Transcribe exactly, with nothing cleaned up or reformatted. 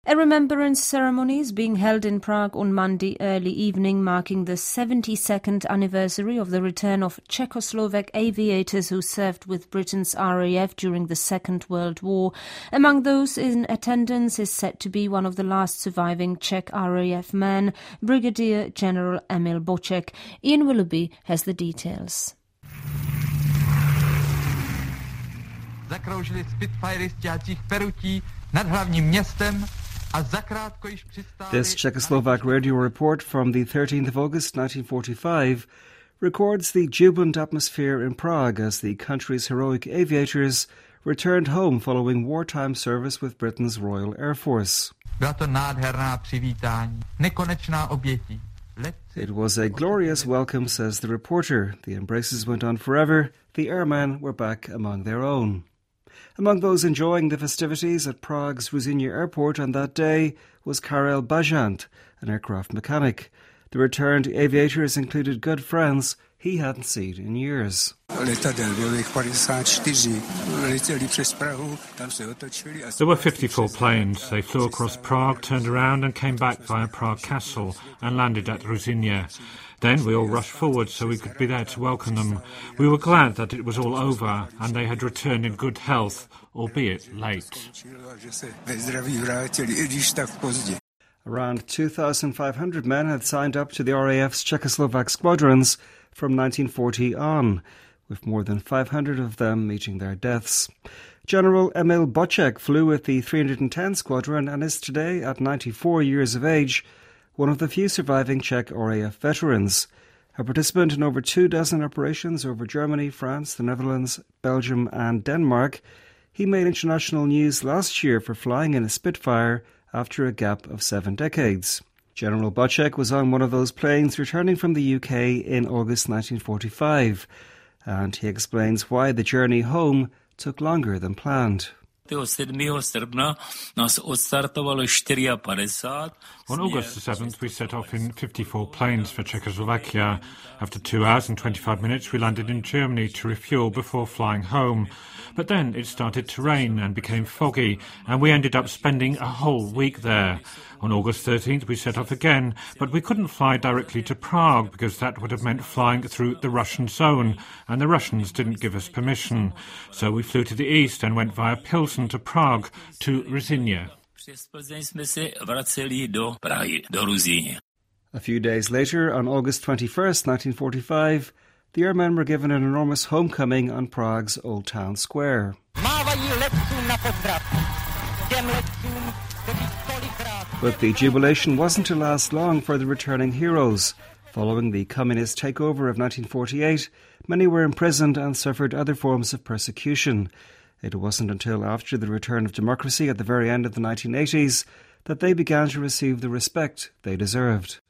A remembrance ceremony is being held in Prague on Monday early evening, marking the seventy-second anniversary of the return of Czechoslovak aviators who served with Britain's R A F during the Second World War. Among those in attendance is said to be one of the last surviving Czech R A F men, Brigadier General Emil Boček. Ian Willoughby has the details. Zakroužili Spitfirey z těžkých perutí nad hlavním městem. This Czechoslovak radio report from the thirteenth of August nineteen forty-five records the jubilant atmosphere in Prague as the country's heroic aviators returned home following wartime service with Britain's Royal Air Force. It was a glorious welcome, says the reporter. The embraces went on forever. The airmen were back among their own. Among those enjoying the festivities at Prague's Ruzyně airport on that day was Karel Bažant, an aircraft mechanic. The returned aviators included good friends he hadn't seen in years. There were fifty-four planes. They flew across Prague, turned around and came back via Prague Castle and landed at Ruzyně. Then we all rushed forward so we could be there to welcome them. We were glad that it was all over and they had returned in good health, albeit late. Around two thousand five hundred men had signed up to the R A F's Czechoslovak squadrons from nineteen forty on, with more than five hundred of them meeting their deaths. General Emil Boček flew with the three hundred ten Squadron and is today, at ninety-four years of age, one of the few surviving Czech R A F veterans. A participant in over two dozen operations over Germany, France, the Netherlands, Belgium and Denmark, he made international news last year for flying in a Spitfire after a gap of seven decades. General Boček was on one of those planes returning from the U K in August nineteen forty-five, and he explains why the journey home took longer than planned. On August the seventh, we set off in fifty-four planes for Czechoslovakia. After two hours and twenty-five minutes, we landed in Germany to refuel before flying home. But then it started to rain and became foggy, and we ended up spending a whole week there. On August thirteenth, we set off again, but we couldn't fly directly to Prague because that would have meant flying through the Russian zone, and the Russians didn't give us permission. So we flew to the east and went via Pilsen to Prague to Ruzyně. A few days later, on August twenty-first, nineteen forty-five, the airmen were given an enormous homecoming on Prague's Old Town Square. But the jubilation wasn't to last long for the returning heroes. Following the communist takeover of nineteen forty-eight, many were imprisoned and suffered other forms of persecution. It wasn't until after the return of democracy at the very end of the nineteen eighties that they began to receive the respect they deserved.